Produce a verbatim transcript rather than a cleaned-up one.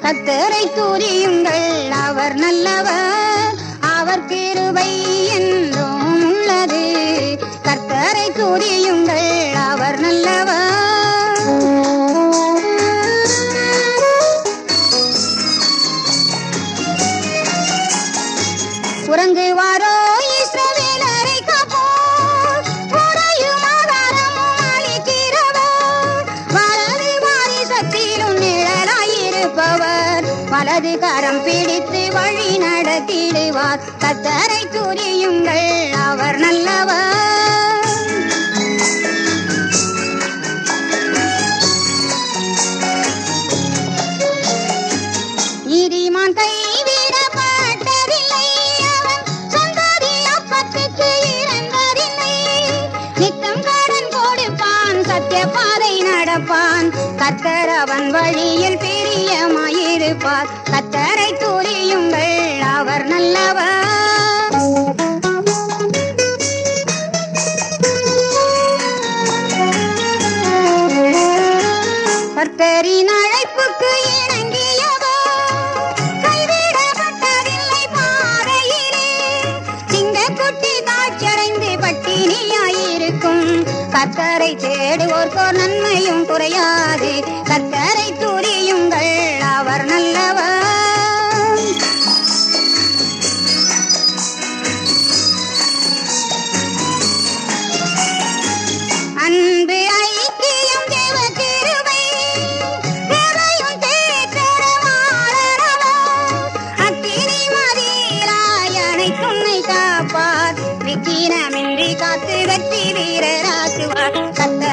கர்த்தரை துதியுங்கள், அவர் நல்லவர், அவர் கிருபை என்றும் உள்ளது. கர்த்தரை துதியுங்கள், அவர் நல்லவர். உறங்குவாரோ இஸ்ரவேலரை காப்போர், உறையும் ஆகாரமும் அளிக்கிறவர், வலது வாரிசத்திலும் நிழலாயிருப்பவர், வலது கரம் பிடித்து வழி நடத்திடுவார். கர்த்தரை துதியுங்கள், அவர் நல்லவர். நீதிமான் கைவிடப்பட்டதில்லை, அவன் சந்ததி அப்பத்துக்கு இறந்ததில்லை. நித்தம் கடன் கொடுப்பான், சத்திய பாதை நடப்பான், கர்த்தர் அவன் வழியில் பிரியமாயிருப்பார். கர்த்தரை துதியுங்கள், அவர் நல்லவர். கர்த்தரின் அழைப்புக்கு இணங்கியவர் கைவிடப்பட்டதில்லை பாதையிலே. சிங்கக்குட்டி தாட்சடைந்து பட்டினியாயிருக்கும், கர்த்தரை தேடுவோர்க்கோர் நன்மையும் குறையாது. கர்த்தரை துதியுங்கள், அவர் நல்லவர். அன்பு ஐக்கியம் தேவ கிருபை, எதையும் தேற்றரவாளரவர், அக்கினி மதிலாய் அனைத்துன்னை காப்பார், விக்கினமின்றி காத்து வெற்றி வீரராக்குவார். கர்த்தரை